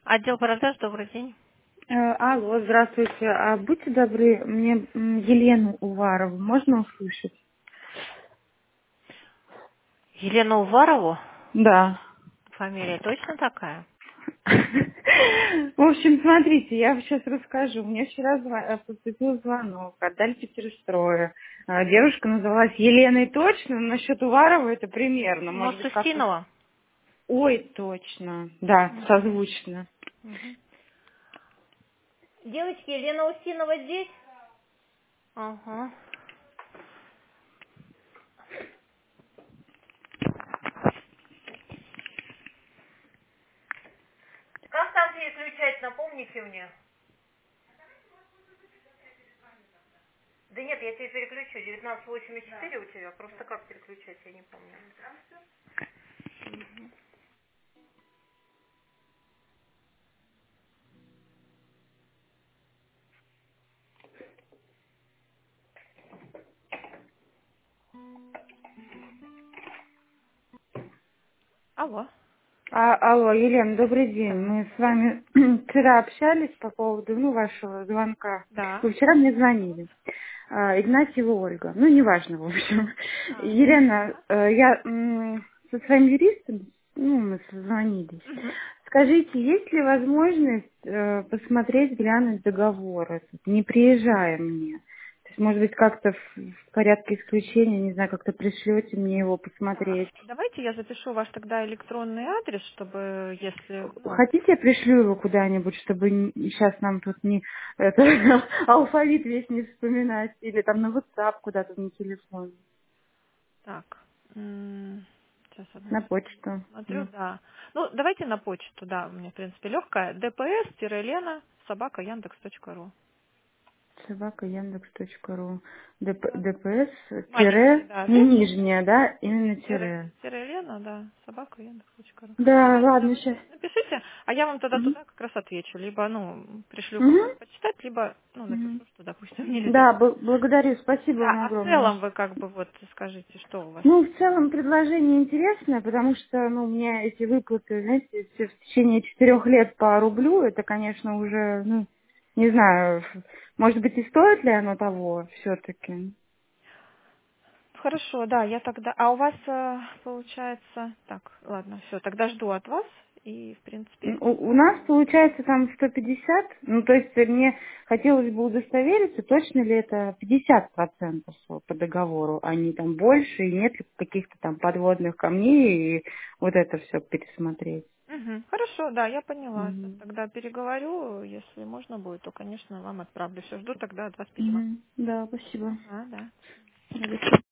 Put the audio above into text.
Отдел продаж, добрый день. Алло, здравствуйте. Будьте добры, мне Елену Уварову можно услышать? Елена Уварову? Да. Фамилия точно такая? В общем, смотрите, я сейчас расскажу. Мне вчера поступил звонок от дальше перестроя. Девушка называлась Еленой точно, но насчет Уварова это примерно. Может Может, быть, как-то... Устинова? Ой, точно. Да, Мгм. созвучно. Мгм. Девочки, Елена Устинова здесь? Ага. Как там переключать, напомните мне? Да нет, я тебе переключу. 1984 у тебя. Просто как переключать, я не помню. Алло. Алло, Елена, добрый день. Да. Мы с вами вчера общались по поводу, вашего звонка. Да. Вы вчера мне звонили. Игнатьева Ольга. Ну, неважно, в общем. А. Елена, я со своим юристом, мы созвонились. Мгм. Скажите, есть ли возможность посмотреть, глянуть договор этот, не приезжая мне? То есть, может быть, как-то в порядке исключения, не знаю, как-то пришлете мне его Так, посмотреть? давайте я запишу ваш тогда электронный адрес, чтобы, если, Хотите, я пришлю его куда-нибудь, чтобы сейчас нам тут не это, алфавит весь не вспоминать, или там на WhatsApp куда-то на телефон, так, сейчас одну на секунду почту. посмотрю, да. Ну, давайте на почту, да, у меня, в принципе, легкая. dps-лена собака яндекс.ру. Собака Яндекс.ру. ДПС Маленький, тире, да, не жест, нижнее, да, именно тире, тире. Лена, да, собака яндекс.ру. Да, Давайте ладно, сейчас. напишите, а я вам тогда туда как раз отвечу. Либо, пришлю Угу. почитать, либо, Угу. напишу, что, допустим, нельзя. Да, благодарю, спасибо Да, вам а в огромное. целом вы как бы вот скажите, что у вас? Ну, в целом предложение интересное, потому что, у меня эти выплаты, знаете, в течение 4 лет по рублю, это, конечно, уже, не знаю, может быть, и стоит ли оно того все-таки. Хорошо, да, я тогда... А у вас получается... Так, ладно, все, тогда жду от вас. И, в принципе... У нас получается там 150, то есть мне хотелось бы удостовериться, точно ли это 50% по договору, а не там больше, и нет ли каких-то там подводных камней, и вот это все пересмотреть. Мгм. Хорошо, да, я поняла. Сейчас Мгм. тогда переговорю. Если можно будет, то, конечно, вам отправлю. Все, жду тогда от вас письма. Да, спасибо. Ага, да. До